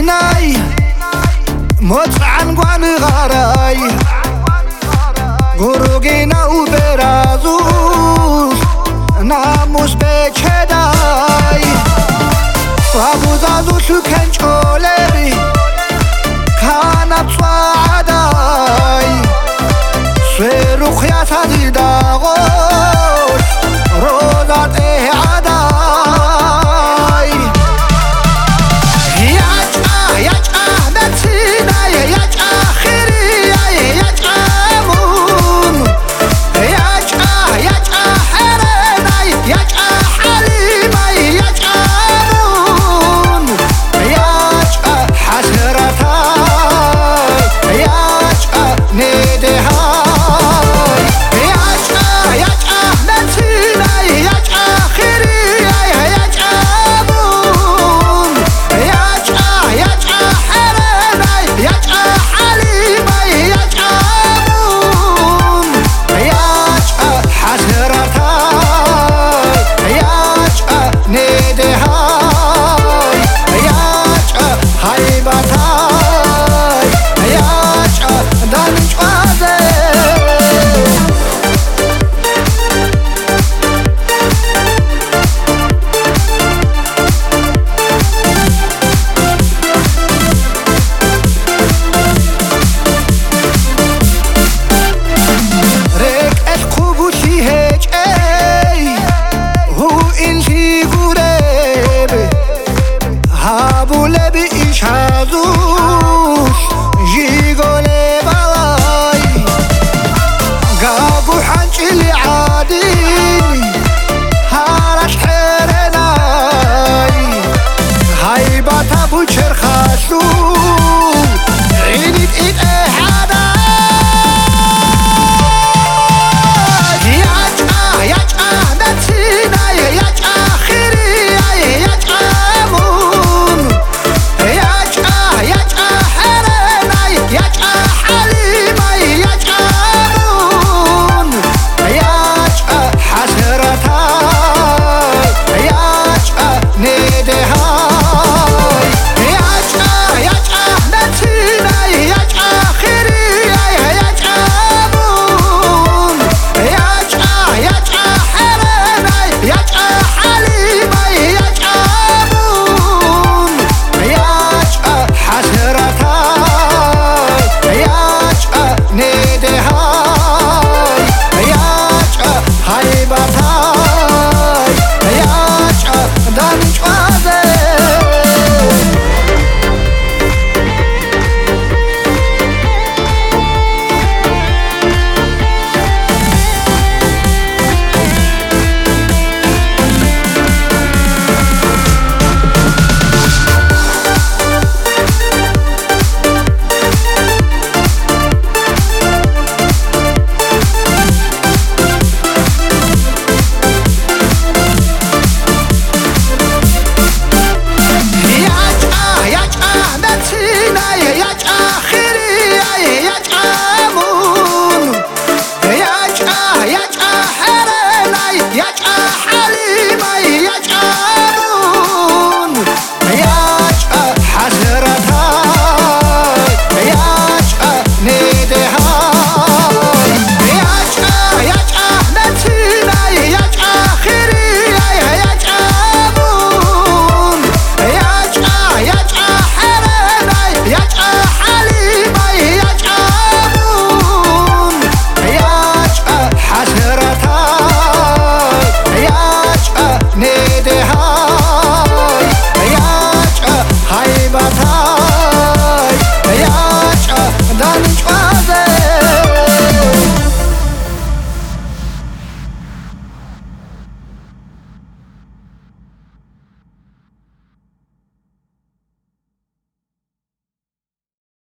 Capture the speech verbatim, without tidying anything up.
ناي موت عن قوان غاراي غروقينا وبرازوس ناموس بچداي وابو زازو شكن چولبي كانت صعداي سويرو خياسات داغوش روزات اعداي ياجا ياجا بتسينا ياجا خيري ياجا مون ياجا ياجا حرنا ياجا حليما ياجا مون ياجا حسرتاي ياجا ندهاي ياجا ياجا بتسينا ياجا خيري ياجا مون ياجا ياجا حرنا ياجا حليما ياجا مون ياجا حسرتاي ياجا ندهاي ياجا هيبتاي ياجا دنجوازي ريك اسكوبوشي هيج اي هو انشي غورب هابو لبي انشازو